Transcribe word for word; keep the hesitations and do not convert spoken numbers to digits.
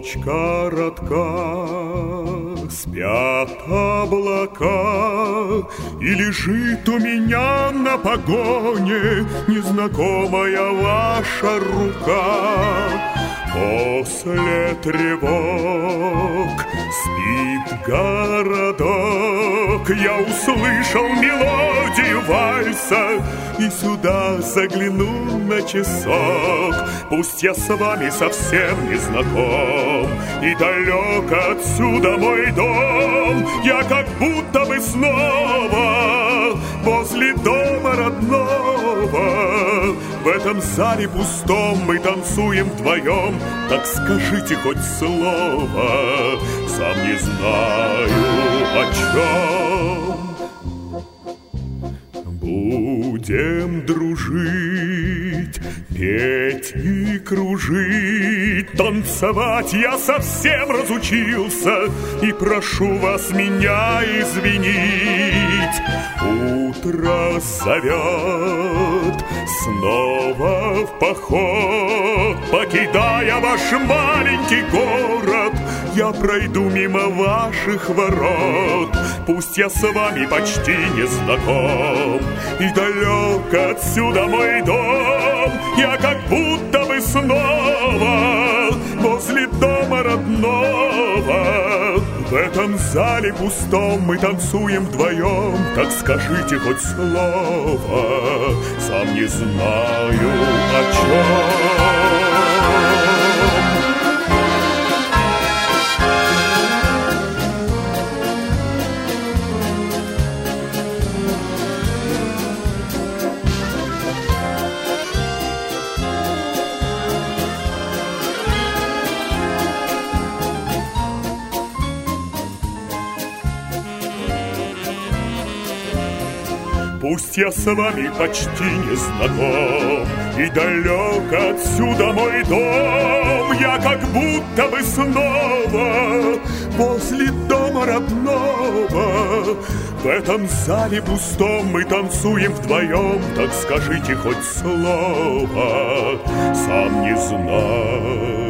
Ночь коротка, спят облака, и лежит у меня на погоне незнакомая ваша рука. После тревог спит городок, я услышал мелодию вальса и сюда загляну на часок. Пусть я с вами совсем не знаком, и далек отсюда мой дом, я как будто бы снова возле дома родного. В этом зале пустом мы танцуем вдвоем, так скажите хоть слово, сам не знаю о чем. Будем дружить, петь и кружить, танцевать я совсем разучился, и прошу вас меня извинить. Утро зовет снова в поход, покидая ваш маленький город, я пройду мимо ваших ворот. Пусть я с вами почти не знаком, и далек отсюда мой дом, я как будто бы снова возле дома родного. В этом зале пустом мы танцуем вдвоем, так скажите хоть слово, сам не знаю о чем. Пусть я с вами почти не знаком, и далек отсюда мой дом, я как будто бы снова возле дома родного. В этом зале пустом мы танцуем вдвоем, так скажите хоть слово, сам не знаю